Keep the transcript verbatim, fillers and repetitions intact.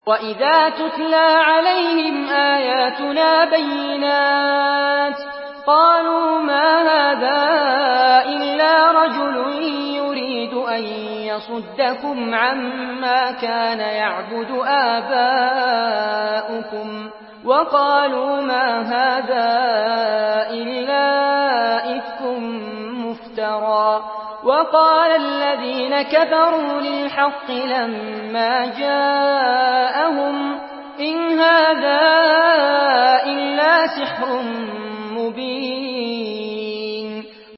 وَإِذَا تُتْلَىٰ عَلَيْهِمْ آيَاتُنَا بَيِّنَاتٍ قَالُوا مَا هَٰذَا إِلَّا رَجُلٌ يُرِيدُ أَن يَصُدَّكُمْ عَمَّا كَانَ يَعْبُدُ آبَاؤُكُمْ وَقَالُوا مَا هَٰذَا إِلَّا إِفْكٌ مُّفْتَرًى وَقَالَ الَّذِينَ كَفَرُوا لِلْحَقِّ لَمَّا جَاءَهُمْ إِنْ هَٰذَا إِلَّا سِحْرٌ